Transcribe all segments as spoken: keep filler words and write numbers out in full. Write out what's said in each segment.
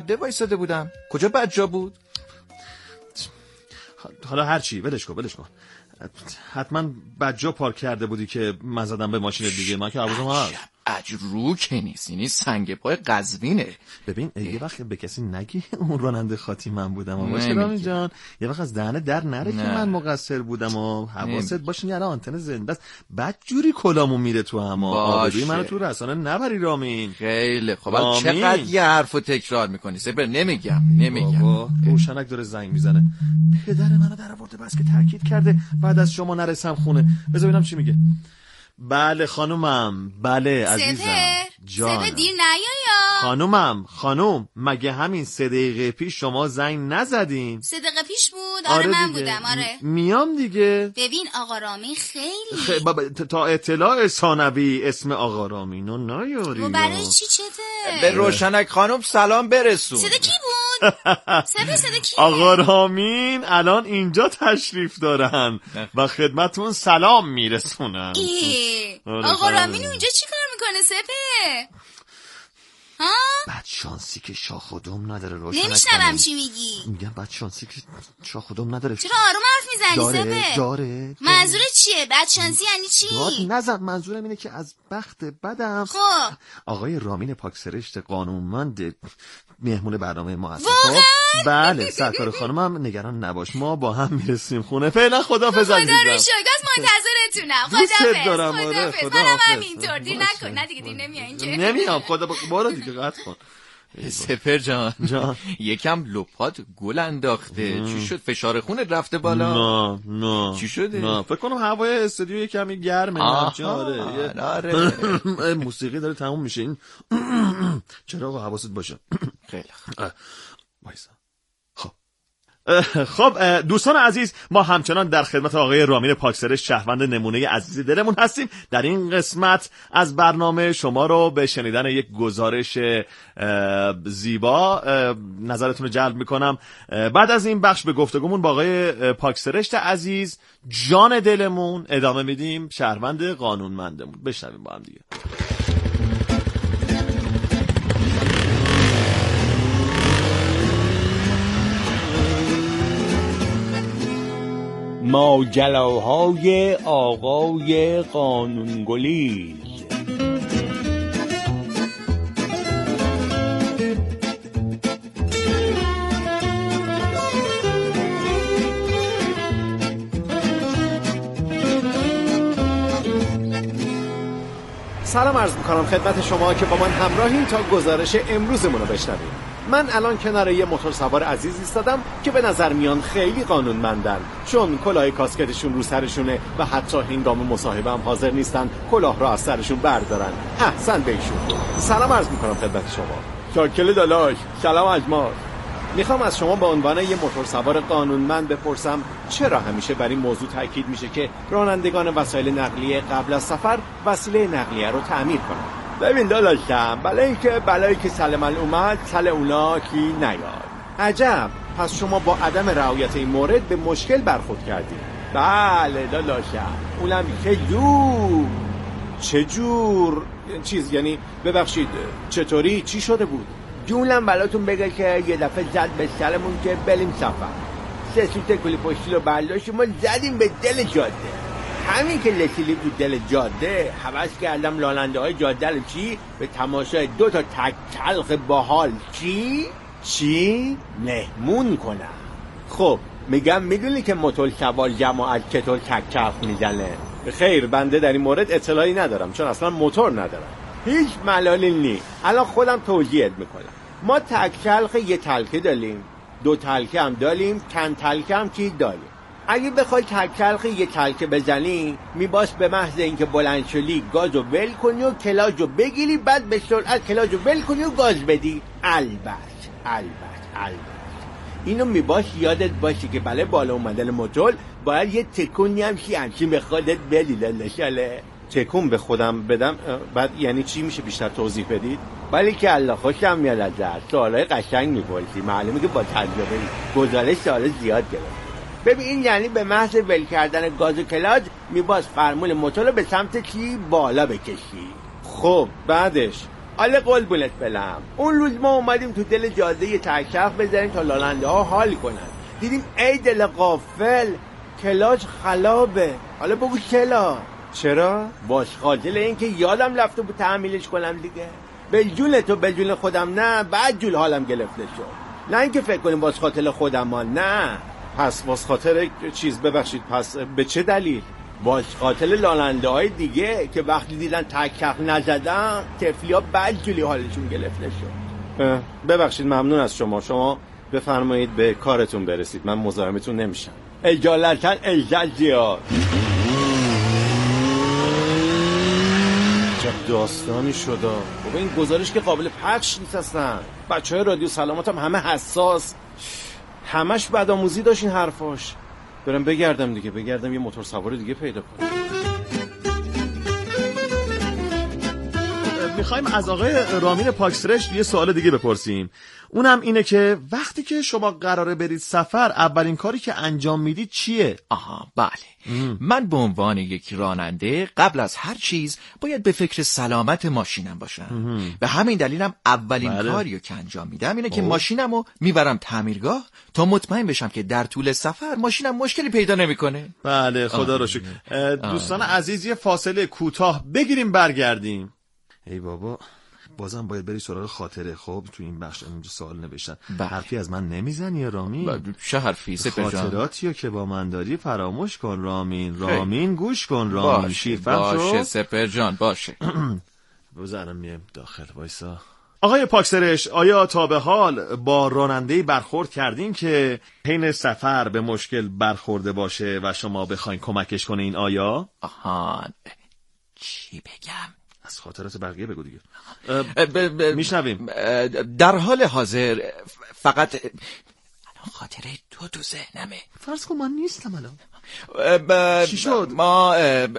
جاده وایساده بودم. کجا بدجا بود؟ حالا هر چی، ولش کن ولش کن. حتما بدجا پارک کرده بودی که من زدم به ماشین دیگه. من که حواسم هست. اجرو که نیست، اینی سنگ پای قزوینه. ببین یه وقت به کسی نگی اون راننده خاطی من بودم. باشه رامین جان، یه وقت از دهنه در نره نه. که من مقصر بودم و حواست باشه. یعنی آنتن زنده است، بد جوری کلامو میره تو اما آبروی منو تو رسانه نبری رامین. خیلی خب. چقدر یه حرفو تکرار میکنی سپر؟ نمیگم نمیگم. روشنک داره زنگ میزنه. پدر منو در آورده بس که تاکید کرده بعد از شما نرسم خونه. بذار ببینم چی میگه. بله خانومم، بله عزیزم جان. سپه دیر نیایا. خانومم خانوم، مگه همین سه دقیقه پیش شما زنگ نزدین؟ سه دقیقه پیش بود؟ آره, آره من بودم. آره میام دیگه. ببین آقا رامین خیلی خ... بابا تا اطلاع ثانوی اسم آقا رامینو نیاری. و برای چی چته؟ به روشنک خانم سلام برسون. صدا کی بود؟ صدا صدا کی؟ آقا رامین الان اینجا تشریف دارن و خدمتون سلام میرسونن. آقا رامین اونجا چی کار میکنه سپه؟ ها؟ بد شانسی که شاخ و دم نداره روشنک. نمیشنوم چی میگی. میگم بد شانسی که شاخ و دم نداره. چرا آروم حرف میزنی داره سپه؟ داره منظور چیه؟ بد شانسی یعنی چی؟ داد نزن. منظورم اینه که از بخت بدم خب آقای رامین پاکسرشت قانونمند مهمون برنامه ما هست. واقعا؟ بله سرکار خانمم نگران نباش، ما با هم میرسیم خونه. فعلا خداحافظ عزیزم. خدا رو شکر منتظرتونم. خداحافظ. خداحافظ. منم همینطور. دیر نکن. نه دیگه دیر نمیای اینجا. نمیام. خدا بارو دیگه قطع کن. سپر جان جان یکم لپات گل انداخته. چی شد؟ فشار خونت رفته بالا؟ نه نه چی شده؟ نه فکر کنم هوای استودیو یه کمی گرمه. آره آره موسیقی داره تموم میشه. این چراغ حواست باشه. خیلی خوب. وایسا. خب خب دوستان عزیز، ما همچنان در خدمت آقای رامین پاکسرشت شهروند نمونه عزیز دلمون هستیم. در این قسمت از برنامه شما رو به شنیدن یک گزارش زیبا نظرتون رو جلب میکنم. بعد از این بخش به گفتگومون با آقای پاکسرشت عزیز جان دلمون ادامه میدیم. شهروند قانونمندمون. بشنویم با هم دیگه. ماجراهای آقای قانونگلیز. سلام عرض میکنم خدمت شما که با من همراهین تا گزارش امروزمون رو بشنویم. من الان کنار یه موتور سوار عزیز ایستادم که به نظر میان خیلی قانونمندن، چون کلاه کاسکتشون رو سرشونه و حتی هنگام مصاحبه هم حاضر نیستن کلاه رو از سرشون بردارن. احسن بهشون. سلام عرض میکنم خدمت شما. شاکل دالاش. سلام از ما. میخوام از شما به عنوان یه موتور سوار قانونمند بپرسم چرا همیشه بر این موضوع تاکید میشه که رانندگان وسایل نقلیه قبل از سفر وسیله نقلیه رو تعمیر کنن؟ ببین داداشم، بله اینکه بلایی که سلم اومد سل اونا کی نیاد. عجب، پس شما با عدم رعایت این مورد به مشکل برخورد کردید؟ بله داداشم. اونم چه جور چه جور چیز؟ یعنی ببخشید چطوری؟ چی شده بود؟ جونم بلاتون بگه که یه دفعه زد به سرمون که بریم سفر. سه سوت کلی پشتی رو برداشتیم و زدیم به دل جاده. همین که رسیدیم تو دل جاده حوض کردم راننده های جاده رو چی؟ به تماشای دو تا تک تلخ باحال چی؟ چی؟ مهمون کنم. خب میگم میدونی که موتور سوار جماعت چطور تک تلخ میزنه؟ خیر، بنده در این مورد اطلاعی ندارم چون اصلا موتور ندارم. هیچ ملالی نی. الان خودم توضیحت میکنم. ما تک تلخ یه تلخه داریم، دو تلخه هم داریم، چند تلخه هم چی داریم. اگه بخوای تک تلخ یه تلخه بزنی میباس به محض اینکه بلند شدی گازو ول کنی و کلاژو بگیری، بعد به سرعت کلاژو ول کنی و گاز بدی. البته البته البته اینو میباس یادت باشه که برای بالا اومدن موتور باید یه تکونی هم شی همچین به خودت بدی. لشاله تکون به خودم بدم؟ بعد یعنی چی؟ میشه بیشتر توضیح بدید؟ ولی که الله خوشم میاد ازت. سوالای قشنگ میپرسی، معلومه که با تجربه گزارش سوال زیاد گرفت. ببین این یعنی به محض ول کردن گاز و کلاژ میباس فرمول موتور رو به سمت چی؟ بالا بکشی. خب بعدش؟ حالا قلبونت بلم اون روز ما اومدیم تو دل جاده یه تکچرخ بزنیم تا لالنده ها حال کنن، دیدیم ای دل غافل کلاج خلابه. حالا بگو چلا؟ چرا؟ باش خاطر این که یادم رفته بود تعمیلش کنم دیگه. به جون تو به جون خودم نه، بعد جول حالم گرفته شد. نه اینکه فکر کنیم باز خاطر خودم ما، نه. پس باز خاطر چیز ببخشید، پس به چه دلیل؟ باز خاطر لالنده های دیگه که وقتی دیدن تکچرخ نزدن تفلی ها بعد جولی حالشون گرفته شد. ببخشید ممنون از شما. شما بفرمایید به کارتون برسید، من مزاحمتون نمیشم. اجالتا اجازت زیاد. چه داستانی شده بابا، این گزارش که قابل پخش نیست اصلا. بچه های رادیو سلامت هم همه حساس، همش بدآموزی داشت این حرفاش. برم بگردم دیگه، بگردم یه موتور سوار دیگه پیدا کنم. میخوایم از آقای رامین پاکسرشت یه سوال دیگه بپرسیم. اونم اینه که وقتی که شما قراره برید سفر، اولین کاری که انجام میدید چیه؟ آها بله ام. من به عنوان یک راننده قبل از هر چیز باید به فکر سلامت ماشینم باشم. ام. به همین دلیلم اولین بله. کاری که انجام میدم اینه که ماشینمو میبرم تعمیرگاه تا مطمئن بشم که در طول سفر ماشینم مشکلی پیدا نمیکنه. بله خدا رو شکر. دوستان عزیز یه فاصله کوتاه بگیریم برگردیم. ای بابا بازم باید بری سراغ خاطره. خب تو این بخش اینجا سوال نوشتن. حرفی از من نمیزنی رامین؟ چه حرفی سپر جان؟ خاطراتیو که با من داری فراموش کن رامین. رامین گوش کن رامین. شیرفهم باشه شو؟ سپر جان باشه. بذارم میم داخل وایسا. آقای پاکسرش، آیا تا به حال با راننده‌ای برخورد کردین که حین سفر به مشکل برخورده باشه و شما بخواین کمکش کنین؟ آیا؟ آها چی بگم؟ از خاطرات بقیه بگو دیگه. میشنویم. در حال حاضر فقط الان خاطره تو تو ذهنمه. فرض کن من نیستم الان. چی شد؟ ما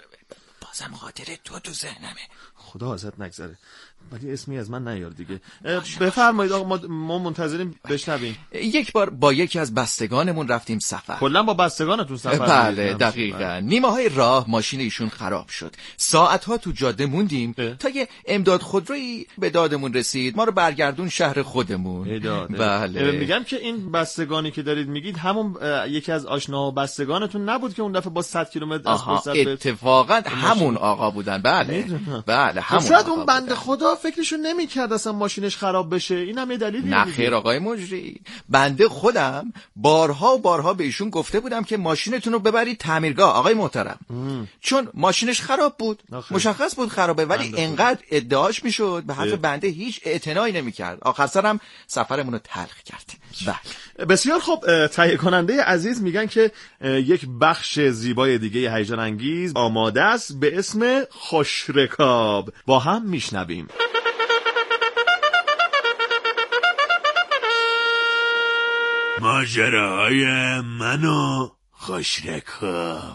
بازم خاطره تو تو ذهنمه. خدا ازت نگذره. ولی اسمی از من نیار دیگه. بفرمایید آقا، ما, ما منتظریم بشنویم. یک بار با یکی از بستگانمون رفتیم سفر. کلا با بستگانتون سفر؟ بله دقیقاً. نیمه های راه ماشین ایشون خراب شد. ساعتها تو جاده موندیم اه؟ تا یه امداد خودرویی به دادمون رسید، ما رو برگردون شهر خودمون. داده. بله. میگم که این بستگانی که دارید میگید همون یکی از آشناها بستگانتون نبود که اون دفعه با صد کیلومتر از فرصت اتفاقاً همون آقا بودن. بله بله همون. شاید اون بنده خدا فکرشو نمی‌کرد اصلا ماشینش خراب بشه. اینم یه دلیلی. نه خیر آقای مجری، بنده خودم بارها و بارها به ایشون گفته بودم که ماشینتون رو ببرید تعمیرگاه آقای محترم. ام. چون ماشینش خراب بود. آخه. مشخص بود خرابه، ولی انقدر ادعاش میشد به حرف بنده هیچ اعتنایی نمی‌کرد. آخر سرم سفرمون رو تلخ کرد. بله. بسیار خوب. تهیه کننده عزیز میگن که یک بخش زیبای دیگه هیجان انگیز آماده است به اسم خوشرکاب. با هم میشنویم. ماجراهای من و خوشرکاب.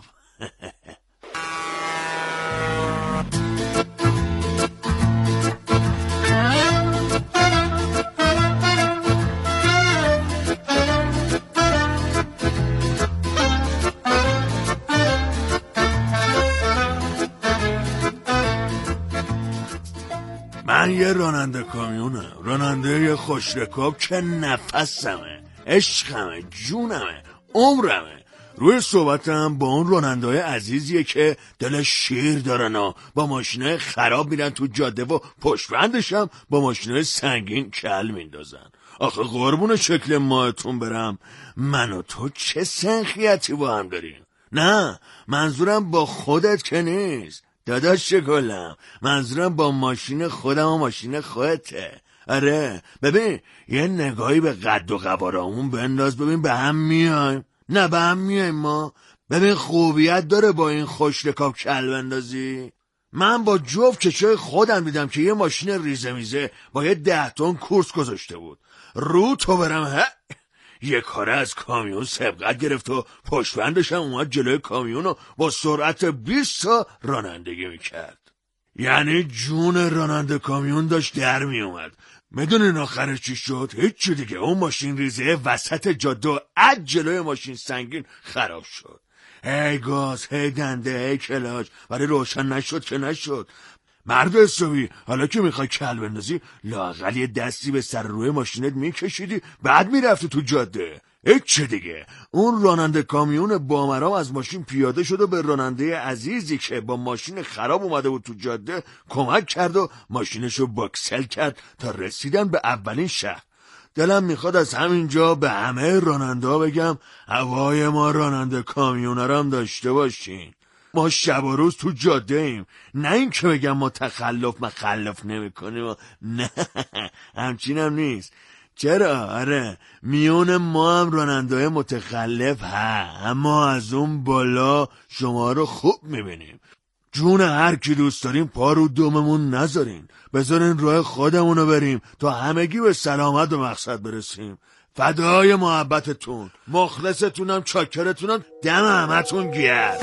من یه راننده کامیونم، راننده یه خوشرکاب که نفسمه، عشقمه، جونمه، عمرمه. روی صحبتم با اون راننده‌های عزیزیه که دل شیر دارن و با ماشینای خراب میرن تو جاده و پشتبندشم با ماشینای سنگین کل میندازن. آخه قربون شکل ماهتون برم، من و تو چه سنخیتی با هم داریم؟ نه منظورم با خودت که نیست داداش شکلم، منظورم با ماشین خودم و ماشین خودته. آره ببین یه نگاهی به قد و قوارمون بنداز، ببین به هم میایم. نه به هم میایم ما. ببین خوبیت داره با این خوشرکاب کل بندازی. من با جفت چشای خودم دیدم که یه ماشین ریزه میزه با یه ده تن کورس گذاشته بود. رو تو برم ه یه کاره از کامیون سبقت گرفت و پشتبندش هم اومد جلوی کامیون و با سرعت بیست تا رانندگی میکرد. یعنی جون راننده کامیون داشت در میومد. میدونین آخرش چی شد؟ هیچی دیگه. اون ماشین ریزه وسط جاده و از جلوی ماشین سنگین خراب شد. هی گاز، هی دنده، هی کلاج، ولی روشن نشد که نشد. مرد حسابی، حالا که میخوای کل بندازی لااقل یه دستی به سر روی ماشینت میکشیدی بعد میرفتی تو جاده. هیچ چه دیگه. اون راننده کامیون بامرام از ماشین پیاده شد و به راننده عزیزی که با ماشین خراب اومده بود تو جاده کمک کرد و ماشینشو باکسل کرد تا رسیدن به اولین شهر. دلم میخواد از همینجا به همه راننده ها بگم هوای ما راننده کامیونا هم داشته باشین. ما شب و روز تو جاده ایم، نه این که بگم ما تخلف مخلف نمی کنیم. نه همچین هم نیست. چرا؟ آره میون ما هم راننده متخلف ها، اما از اون بالا شما رو خوب میبینیم. جون هر کی دوست داریم پا رو دوممون نذارین، بذارین راه خودمونو بریم تا همگی به سلامت و مقصد برسیم. فدای محبتتون، مخلصتونم، چاکرتونم، دم همتون گرم.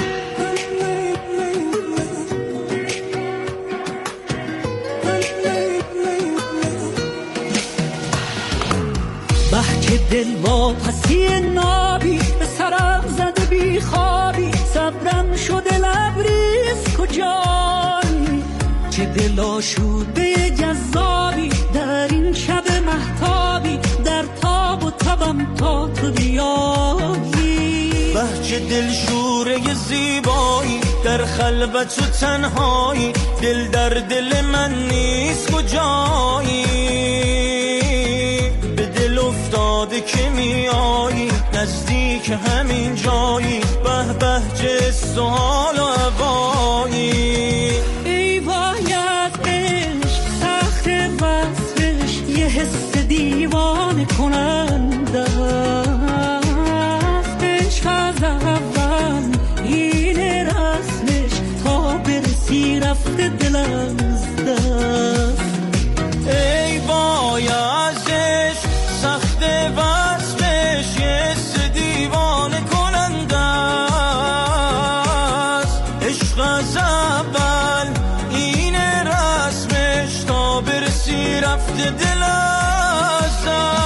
بحک دل واپسی نابی به سرم زده بی خوابی، صبرم شده لبریز کجایی، چه دل آشوده جذابی در این شب مهتابی، در تاب و تبم تا تو بیایی. بحک دل شوره زیبایی در خلوت و تنهایی، دل در دل من نیست کجایی، افتاده که میایی نزدیک همین جایی، به بهجه سوال و هوایی. ای وای از عشق سخت وصفش، یه حس دیوانه کننده است. عشق از اول این رسمش تا برسی رفته دلم از دست. ای وای از عشق سخت وصفش، یه حس دیوانه کننده است. عشق از اول این رسمش تا برسی رفته دل از دست.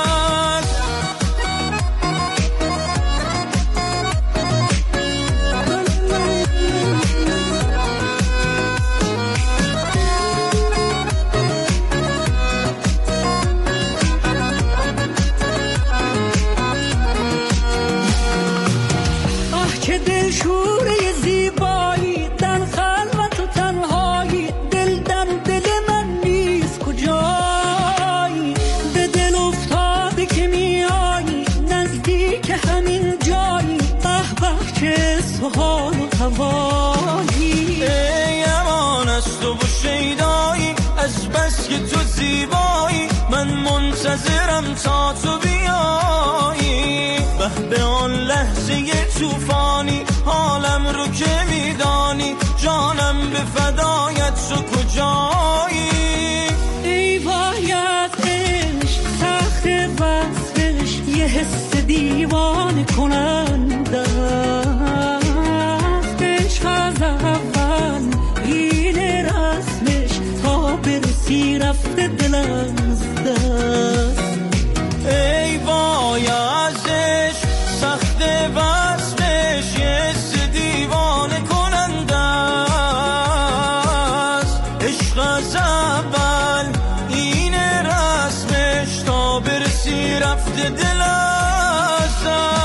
ای امان از تو و شیدایی، از بس که تو زیبایی من منتظرم تا تو بیایی. به به آن لحظه توفانی حالم رو که میدانی، جانم به فدایت تو کجایی. ای وای از عشق سخت وصفش، یه حس دیوانه کننده است. عشق از اول این رسمش تا برسی رفته دلم از دست. ای وای از عشق سخت وصفش، یه حس دیوانه کننده است. عشق از اول این رسمش تا برسی رفته دل از دست.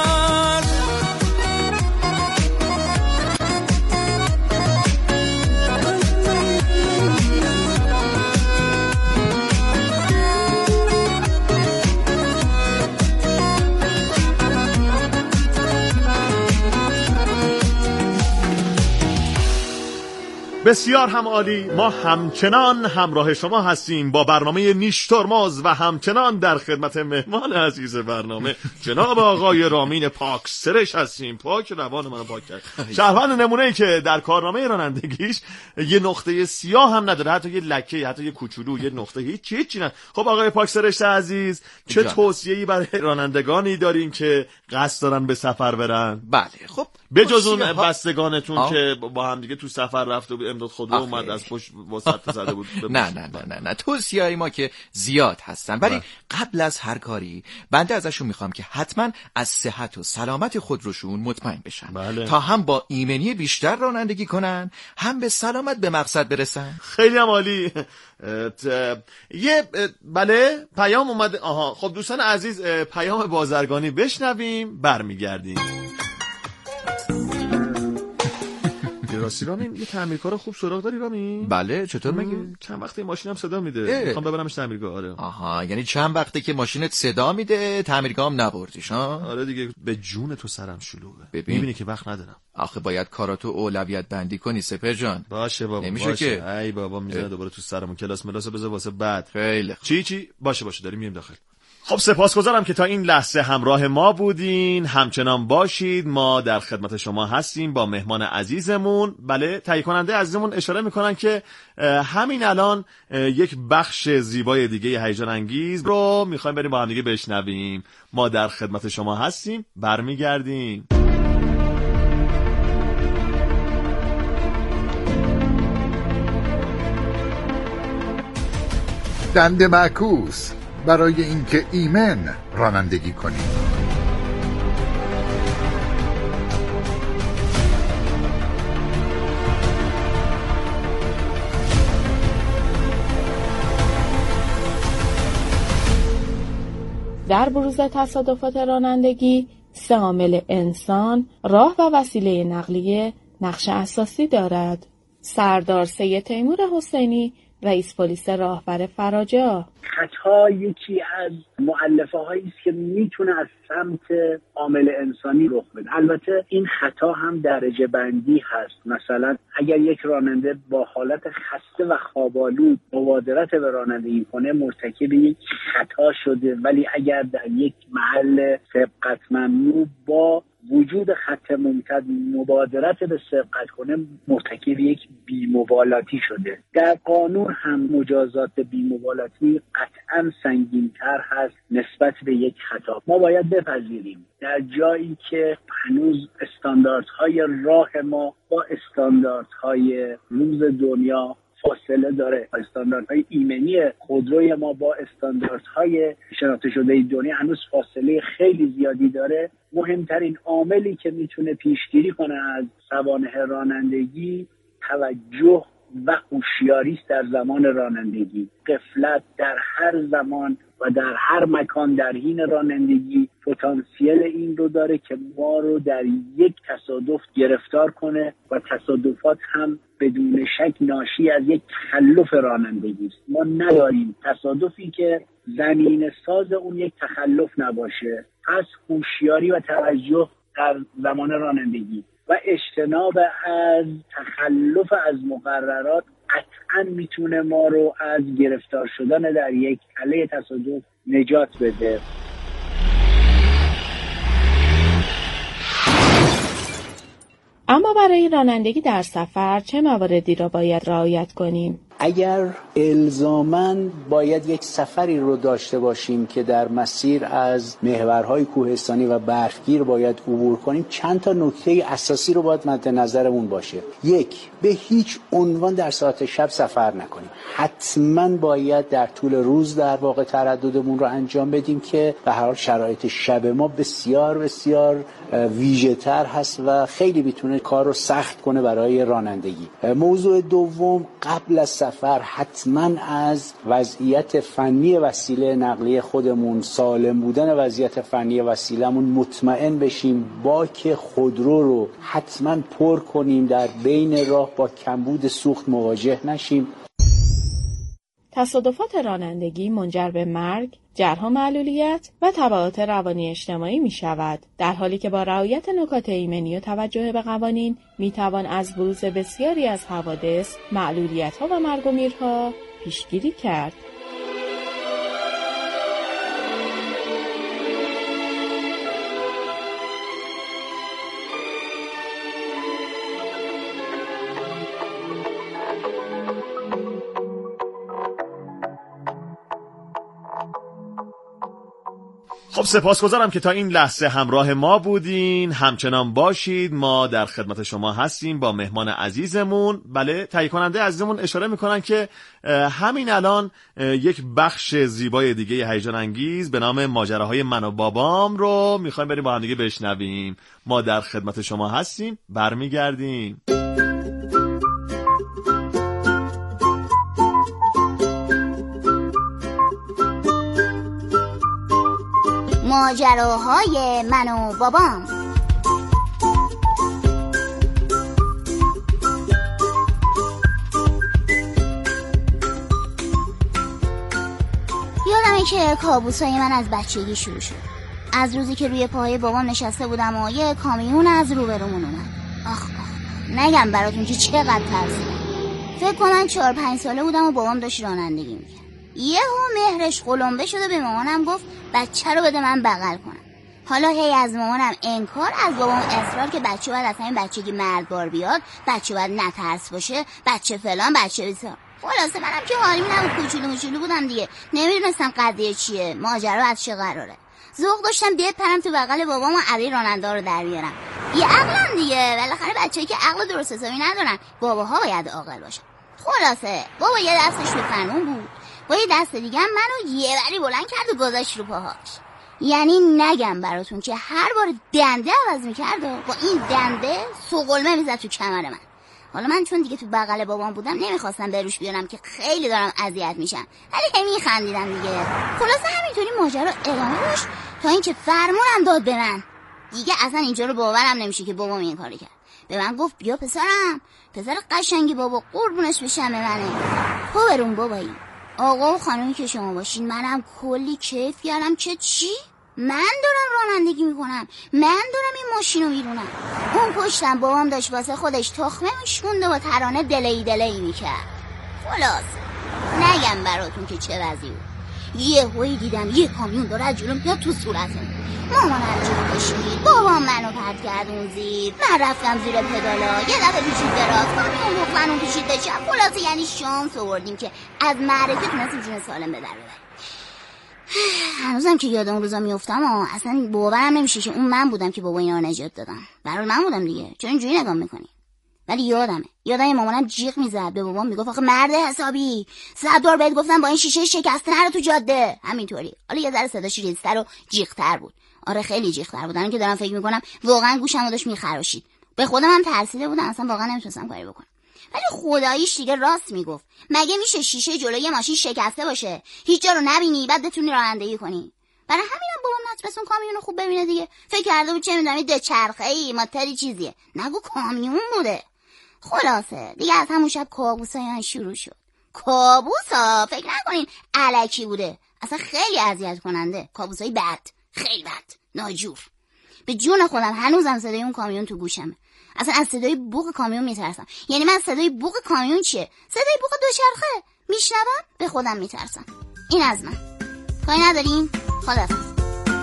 بسیار هم عالی. ما همچنان همراه شما هستیم با برنامه نیش ترمز و همچنان در خدمت مهمان عزیز برنامه جناب آقای رامین پاک سرش هستیم. پاک روان منو پاک کرد. شهروند نمونه‌ای که در کارنامه رانندگیش یه نقطه سیاه هم نداره، حتی یه لکه، حتی یه کوچولو، یه نقطه، هیچ هیچی نه. خب آقای پاک سرش عزیز، چه توصیه‌ای برای رانندگانی دارین که قصد دارن به سفر برن؟ بله خب بجز اون بستگانتون آه. که با هم دیگه تو سفر رفت و امداد خودرو اومد از پشت واسط زده بود. نه نه نه نه نه توصیه‌های ما که زیاد هستن، ولی قبل از هر کاری بنده ازشون میخوام که حتما از صحت و سلامت خودروشون مطمئن بشن. بله. تا هم با ایمنی بیشتر رانندگی کنن، هم به سلامت به مقصد برسن. خیلی هم عالی. یه بله پیام اومده. آها خب دوستان عزیز، پیام بازرگانی بشنویم برمیگردیم. راستی رامین یه تعمیرکار خوب سراغ داری رامین؟ بله چطور مگه؟ چند وقته ماشینم صدا میده، میخوام ببرمش تعمیرگاه. آره. آها یعنی چند وقته که ماشینت صدا میده تعمیرگاه هم نبردیش ها؟ آره دیگه. به جون تو سرم شلوغه. ببین. میبینی که وقت ندارم. آخه باید کاراتو اولویت بندی کنی سپر جان. باشه بابا نمیشه باشه. که ای بابا میذاره دوباره تو سرمون کلاس ملاسو بذار واسه بعد. خیلی خوب. چی چی باشه باشه داریم میریم داخل. خب سپاسگزارم که تا این لحظه همراه ما بودین. همچنان باشید، ما در خدمت شما هستیم با مهمان عزیزمون. بله تهیه کننده عزیزمون اشاره میکنن که همین الان یک بخش زیبای دیگه هیجان انگیز رو میخوایم بریم با هم دیگه بشنویم. ما در خدمت شما هستیم، برمیگردیم. دنده معکوس برای اینکه ایمن رانندگی کنید. در بروز تصادفات رانندگی سه عامل انسان، راه و وسیله نقلیه نقش اساسی دارد. سردار سید تیمور حسینی، رئیس پلیس راهبر فراجا: خطا یکی از مؤلفه هایی است که میتونه از سمت عامل انسانی رخ بده. البته این خطا هم درجه بندی هست. مثلا اگر یک راننده با حالت خسته و خواب‌آلود مبادرت به رانندگی کنه مرتکب یک خطا شده، ولی اگر در یک محل سبقت ممنوع با وجود خط ممتد مبادرت به سبقت کنه مرتکب یک بی‌مبالاتی شده. در قانون هم مجازات بی‌مبالاتی قطعاً سنگین‌تر هست نسبت به یک خطا. ما باید بپذیریم در جایی که هنوز استانداردهای راه ما با استانداردهای روز دنیا فاصله داره، استانداردهای ایمنی خودروی ما با استانداردهای شناخته شده دنیا هنوز فاصله خیلی زیادی داره. مهمترین عاملی که میتونه پیشگیری کنه از سوانح رانندگی توجه و هوشیاری است در زمان رانندگی. غفلت در هر زمان و در هر مکان در حین رانندگی پتانسیل این رو داره که ما رو در یک تصادف گرفتار کنه و تصادفات هم بدون شک ناشی از یک تخلف رانندگی است. ما نداریم تصادفی که زمین ساز اون یک تخلف نباشه. پس هوشیاری و توجه در زمان رانندگی و اجتناب از تخلف از مقررات قطعاً میتونه ما رو از گرفتار شدن در یک تله تصادف نجات بده. اما برای رانندگی در سفر چه مواردی را باید رعایت کنیم؟ اگر الزاماً باید یک سفری رو داشته باشیم که در مسیر از محورهای کوهستانی و برفگیر باید عبور کنیم، چند تا نکته اساسی رو باید مد نظرمون باشه. یک، به هیچ عنوان در ساعت شب سفر نکنیم. حتماً باید در طول روز در واقع ترددمون رو انجام بدیم که به هر حال شرایط شب ما بسیار بسیار ویژه‌تر هست و خیلی میتونه کار رو سخت کنه برای رانندگی. موضوع دوم، قبل از سفر حتما از وضعیت فنی وسیله نقلیه خودمون، سالم بودن وضعیت فنی وسیلمون مطمئن بشیم. باک خودرو رو حتما پر کنیم، در بین راه با کمبود سوخت مواجه نشیم. تصادفات رانندگی منجر به مرگ، جرح و معلولیت و تبعات روانی اجتماعی می شود، در حالی که با رعایت نکات ایمنی و توجه به قوانین می توان از بروز بسیاری از حوادث، معلولیت ها و مرگ و میرها پیشگیری کرد. خب سپاسگزارم که تا این لحظه همراه ما بودین. همچنان باشید، ما در خدمت شما هستیم با مهمان عزیزمون. بله، تهیه کننده عزیزمون اشاره میکنن که همین الان یک بخش زیبای دیگه هیجان انگیز به نام ماجراهای من و بابام رو میخوایم بریم با هم دیگه بشنویم. ما در خدمت شما هستیم، برمیگردیم. ماجراهای من و بابام. یادمه که کابوسای من از بچگی شروع شد. از روزی که روی پاهای بابام نشسته بودم و یه کامیون از روبرومون اومد. آخ آخ نگم براتون که چقدر ترسیدم. فکر کنم چهار پنج ساله بودم و بابام داشت رانندگی میکرد. یهو مهرش قلمبه شد و به مامانم گفت بچه رو بده من بغل کنم. حالا هی از مامانم انکار، از بابام اصرار که بچه باید از همین بچگی مردبار بیاد، بچه باید نترس باشه، بچه فلان، بچه بیسار. خلاصه منم که حالیم نبود، کوچولو موچولو بودم دیگه، نمیدونستم قضیه چیه، ماجرا از چه قراره. ذوق داشتم بپرم تو بغل بابام و علی راننده رو در بیارم. یه عقلم دیگه، بالاخره بچه‌ای که عقل درست حسابی ندارن باباها باید عاقل باشن. خلاصه بابا یه دستش رو فرمون بود، با یه دست دیگه هم منو یه بری بلند کرد و گذاشت رو پاهاش. یعنی نگم براتون که هر بار دنده عوض میکرد و با این دنده سوقلمه میزد تو کمر من. حالا من چون دیگه تو بغل بابام بودم نمیخواستم بروش بیارم که خیلی دارم اذیت میشم، ولی هی میخندیدم دیگه. خلاصه همینطوری ماجرا ادامه داشت تا اینکه فرمونم داد به من. دیگه اصلا اینجا رو باورم نمیشه که بابام این کاری کرد. به من گفت بیا پسرم، پسر قشنگی بابا، قربونش بشم به منه. خب برون بابایی. آقا و خانومی که شما باشین منم کلی کیف کردم. چه چی؟ من دارم رانندگی میکنم، من دارم این ماشین رو میرونم. اون پشتم بابام داشت واسه خودش تخمه میشکونده و ترانه دلی دلی میکرد. خلاص نگم براتون که چه وضعی بود. یه هوی دیدم یه کامیون داره از جلوم میاد تو صورتم. مامانم جلو کشید، بابام منو پرت کرد اون زیر. من رفتم زیر پدالا، یه دفعه پیچید دراز، کامیون بود منو پیچید داشتم. خلاصه یعنی شانس آوردیم که از معرکه تونستیم جون سالم به در ببریم. هنوزم که یاد اون روزا میافتم اصلا باورم نمیشه که اون من بودم که بابا اینا رو نجات دادم. برای من بودم دیگه، چون اینجوری نگاه میکنی. ولی یادمه یادم مامانم جیغ میزد به بابام میگفت آخه مرد حسابی، صد بار بهت گفتم با این شیشه شکسته نرو تو جاده. همینطوری. حالا یه ذره صداش ریزتر و جیغ‌تر بود. آره خیلی جیغ‌تر بود. الان که دارم فکر میکنم واقعا گوشمو داشت میخراشید. به خودم هم ترسیده بودم، اصلا واقعا نمیتونستم کاری بکنم. ولی خداییش دیگه راست میگفت. مگه میشه شیشه جلوی ماشین شکسته باشه، هیچ جا رو نبینی بعد بتونی رانندگی کنی؟ برای همینم بابام نتونست اون کامیون رو خوب ببینه دیگه. فکر کرده بود چه میدونم ده چرخه‌ای ماتری چیزیه. نگو کامیون بوده. خلاصه دیگه از همون شب کابوسای من شروع شد. کابوسا فکر نکنین الکی بوده، اصلا خیلی اذیت کننده. کابوسای بد، خیلی بد، ناجور. به جون خودم هنوزم صدای اون کامیون تو گوشمه. اصلا از صدای بوق کامیون میترسم. یعنی من صدای بوق کامیون چیه؟ صدای بوق دوچرخه میشنوم به خودم میترسم. این از من. کاری ندارین؟ خداحافظ.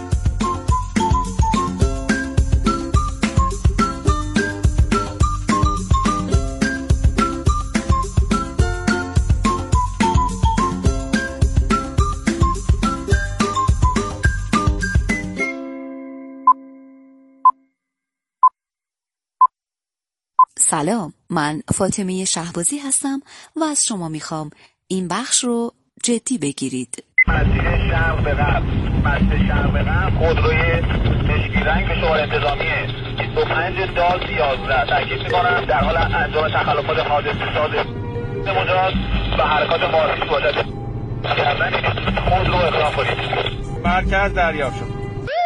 سلام، من فاطمه شهبازی هستم و از شما میخوام این بخش رو جدی بگیرید. مسیر شرق به غرب، مسیر شرق به غرب، خودروی مشکی رنگ به شماره انتظامیه بیست و پنج دال یازده تاکید میکنم در حال انجام تخلفات حادثه ساز مجاز و حرکات معرفی واسط کردن خودرو اقدام کنید. مرکز دریافت شد.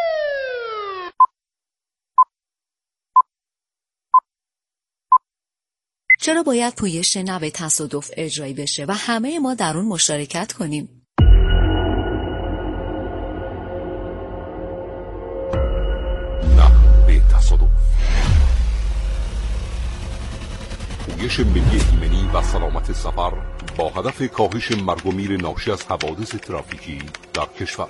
چرا باید پویش نوع تصادف اجرایی بشه و همه ما در اون مشارکت کنیم؟ نوع تصادف، پویش ملی ایمنی و سلامت سفر با هدف کاهش مرگ و میر ناشی از حوادث ترافیکی در کشور.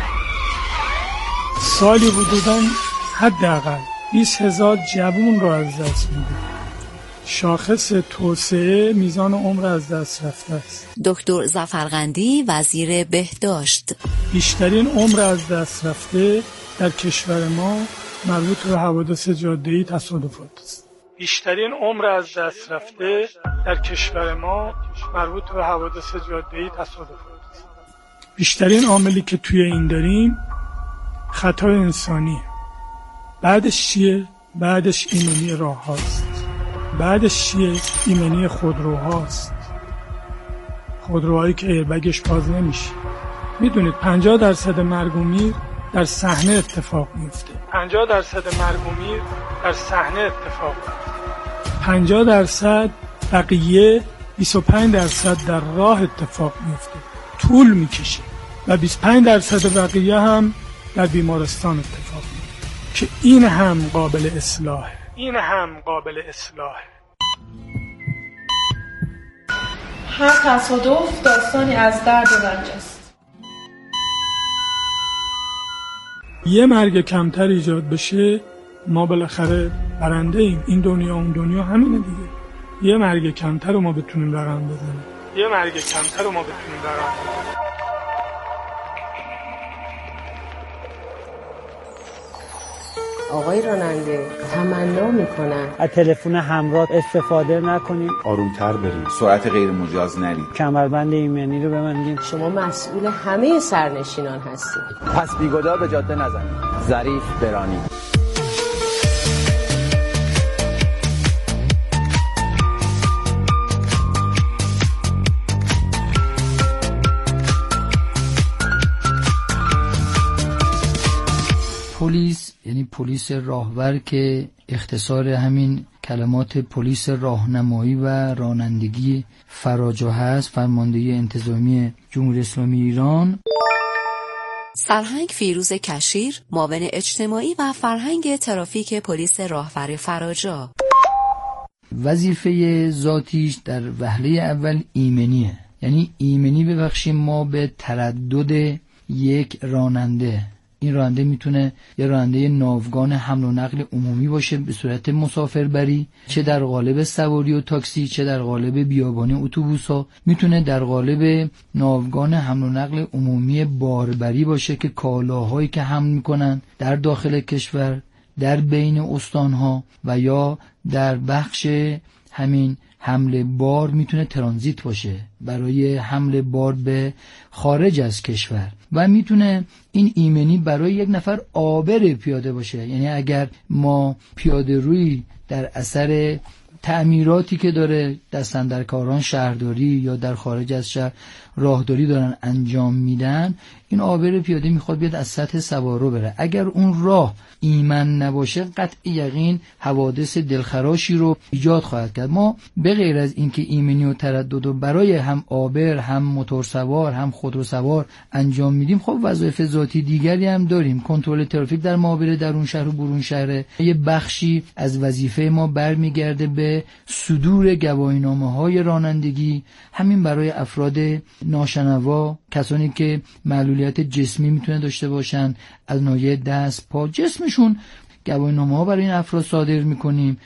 سالی حدوداً حداقل بیست هزار جوون رو از دست میده. شاخص توسعه میزان عمر از دست رفته است. دکتر ظفرقندی وزیر بهداشت: بیشترین عمر از دست رفته در کشور ما مربوط به حوادث جاده‌ای تصادفات است. بیشترین عمر از دست رفته در کشور ما مربوط به حوادث جاده‌ای تصادفات است. بیشترین عاملی که توی این داریم خطای انسانیه. بعدش چیه؟ بعدش ایمنی راه هاست. بعدش چیه؟ ایمنی خودروهاست. خودروهایی که ایربگش باز نمیشه. میدونید پنجاه درصد مرگ و میر در صحنه اتفاق میفته. پنجاه درصد مرگ و میر در صحنه اتفاق میفته. پنجاه درصد بقیه، بیست و پنج درصد در راه اتفاق میفته. طول میکشه. و بیست و پنج درصد بقیه هم در بیمارستان اتفاق میفته. که این هم قابل اصلاحه. این هم قابل اصلاحه. هر تصادف داستانی از درد و رنج است. یه مرگ کمتر ایجاد بشه ما بالاخره برنده ایم. این دنیا اون دنیا همینه دیگه. یه مرگ کمتر رو ما بتونیم رقم بزنیم. یه مرگ کمتر رو ما بتونیم رقم بزنیم. آقای راننده تمنا میکنن از تلفن همراه استفاده نکنید، آرومتر برید، سرعت غیر مجاز نرید، کمربند ایمنی رو ببندید. شما مسئول همه سرنشینان هستید، پس بیگدار به جاده نزنید، ظریف برانید. پلیس یعنی پلیس راهور که اختصار همین کلمات پلیس راهنمایی و رانندگی فراجا هست، فرماندهی انتظامی جمهوری اسلامی ایران. سرهنگ فیروز کشیر، معاون اجتماعی و فرهنگ ترافیک پلیس راهور فراجا. وظیفه ذاتیش در وهله اول ایمنیه، یعنی ایمنی ببخشیم ما به تردد یک راننده. این راننده میتونه یه راننده ناوگان حمل و نقل عمومی باشه به صورت مسافربری، چه در قالب سواری و تاکسی، چه در قالب بیابانی اتوبوس‌ها. میتونه در قالب ناوگان حمل و نقل عمومی باربری باشه که کالاهایی که حمل میکنن در داخل کشور، در بین استانها و یا در بخش همین حمل بار میتونه ترانزیت باشه برای حمل بار به خارج از کشور. و میتونه این ایمنی برای یک نفر عابر پیاده باشه، یعنی اگر ما پیاده روی در اثر تعمیراتی که داره دستاندرکاران شهرداری یا در خارج از شهر راهداری دارن انجام میدن، این عابر پیاده میخواد بیاد از سطح سوارو بره. اگر اون راه ایمن نباشه قطع یقین حوادث دلخراشی رو ایجاد خواهد کرد. ما به غیر از اینکه ایمنی و تردد رو برای هم عابر، هم موتورسوار، هم خودروسوار انجام میدیم، خب وظایف ذاتی دیگری هم داریم. کنترل ترافیک در معابر درون شهر و برون شهر. یه بخشی از وظیفه ما برمیگرده به صدور گواهینامه‌های رانندگی، همین برای افراد ناشنوا، کسانی که معلولیت جسمی میتونه داشته باشن، از ناحیه دست، پا، جسمشون گواهینامه‌ها برای این افراد صادر میکنیم.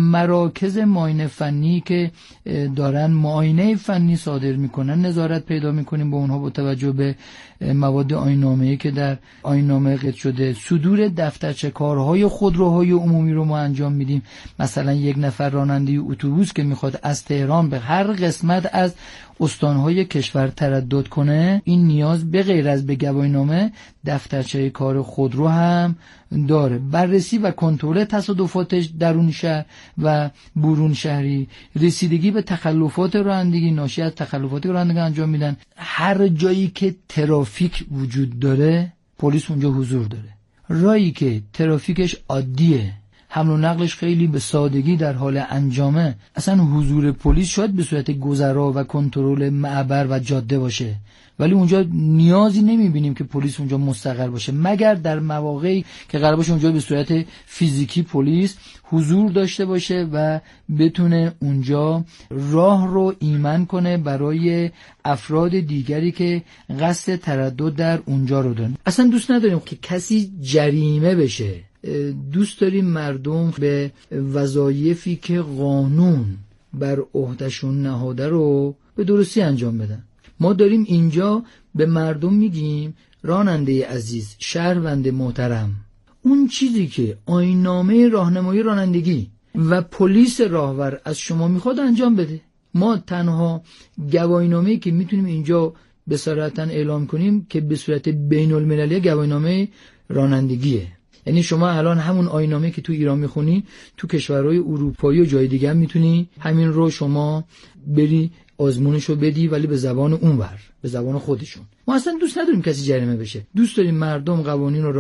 مراکز معاینه فنی که دارن معاینه فنی صادر میکنن نظارت پیدا میکنیم با اونها با توجه به مواد آیین‌نامه‌ای که در آیین‌نامه قید شده. صدور دفترچه کارهای خودروهای عمومی رو ما انجام میدیم. مثلا یک نفر راننده اتوبوس که میخواد از تهران به هر قسمت از استانهای کشور تردد کنه، این نیاز به غیر از به گواهینامه دفترچه کار خودرو هم داره. بررسی و کنترل تصادفاتش درون شهر و برون شهری، رسیدگی به تخلفات رانندگی ناشی از تخلفاتی که رانندگان انجام میدن. هر جایی که ترافیک وجود داره پلیس اونجا حضور داره. راهی که ترافیکش عادیه، حمل و نقلش خیلی به سادگی در حال انجامه، اصلا حضور پلیس شاید به صورت گذرا و کنترل معبر و جاده باشه، ولی اونجا نیازی نمیبینیم که پلیس اونجا مستقر باشه، مگر در مواقعی که قرار باشه اونجا به صورت فیزیکی پلیس حضور داشته باشه و بتونه اونجا راه رو ایمن کنه برای افراد دیگری که قصد تردد در اونجا رو دارن. اصلا دوست نداریم که کسی جریمه بشه دوست داریم مردم به وظایفی که قانون بر عهدهشون نهاده رو به درستی انجام بدن. ما داریم اینجا به مردم میگیم راننده عزیز، شهروند محترم، اون چیزی که آیین‌نامه راهنمایی رانندگی و پلیس راهور از شما میخواد انجام بده. ما تنها گواهینامه‌ای که میتونیم اینجا به صراحتاً اعلام کنیم که به صورت بین المللی گواهینامه رانندگیه. یعنی شما الان همون آیین‌نامه‌ای که تو ایران میخونی تو کشورهای اروپایی و جای دیگه هم میتونی همین رو شما بری آزمونشو بدی، ولی به زبان اونور، به زبان خودشون. ما اصلا دوست نداریم کسی جریمه بشه، دوست داریم مردم قوانین رو